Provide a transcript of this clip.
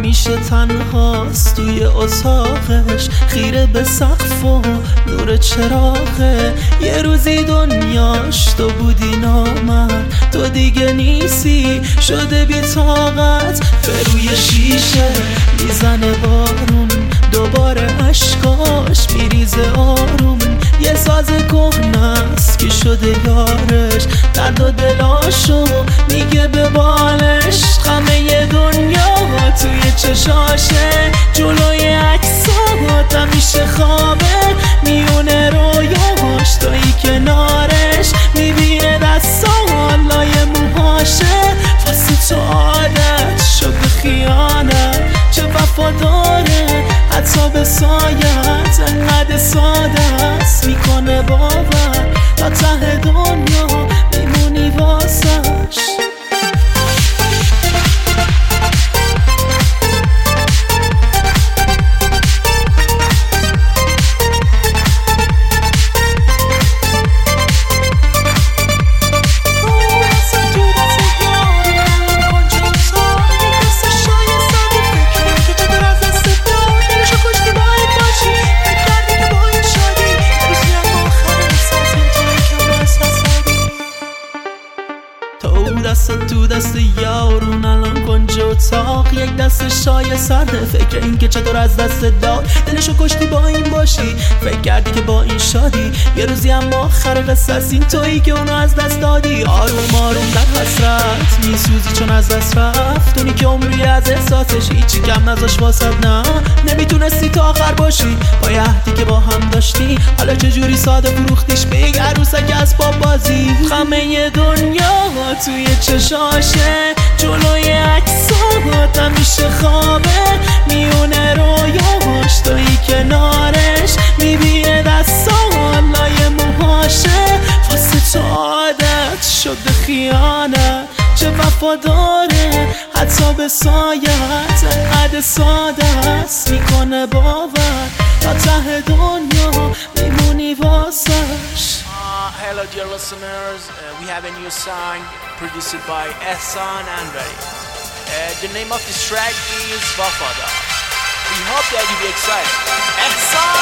همیشه تنهاست توی اتاقش، خیره به سقف و نور چراغه. یه روزی دنیاش تو بودی نامرد، تو دیگه نیستی شده بی طاقت. به روی شیشه میزنه بارون، دوباره عشقاش میریزه آروم. یه ساز کهنه‌ست که شده یارش، درد و دلاشو میگه به بالش. همه دنیا توی چشاشه، جلوی عکسات همیشه خوابه. میونه رویاش توی کنارش، میبینه دستان لای موهاشه. واسه تو عادت شده خیانت، چه وفاداره حتی به سایت. انقدر ساده است میکنه باور، تا ته دنیا میمونی واسش. تو دست یارون الان کنج اتاق، یک دست شای سرده. فکر این که چطور از دست داد، دلشو کشتی با این باشی. فکر کردی که با این شادی، یه روزی اما آخر قصه است این تویی که اونو از دست دادی. آروم آروم در حسرت میسوزی چون از دست رفت اونی که عمری از احساسش هیچی کم نذاش واسد. نه نمیتونستی تا آخر باشی با عهدی که با هم داشتی. حالا چجوری ساده فروختیش به یک عروسک اسباب بازی. همه دنیا توی چشاشه، جلوی عکسات همیشه خوابه. میونه رویاش توی کنارش، میبینه دستان لای موهاشه. واسه تو عادت شده خیانت، چه وفاداره حتی به سایت. انقدر ساده است میکنه باور، تا ته دنیا میمونی واسش. Hello dear listeners, we have a new song produced by Ehsan Anvari. The name of this track is Wafadar. We hope that you be excited. Ehsan!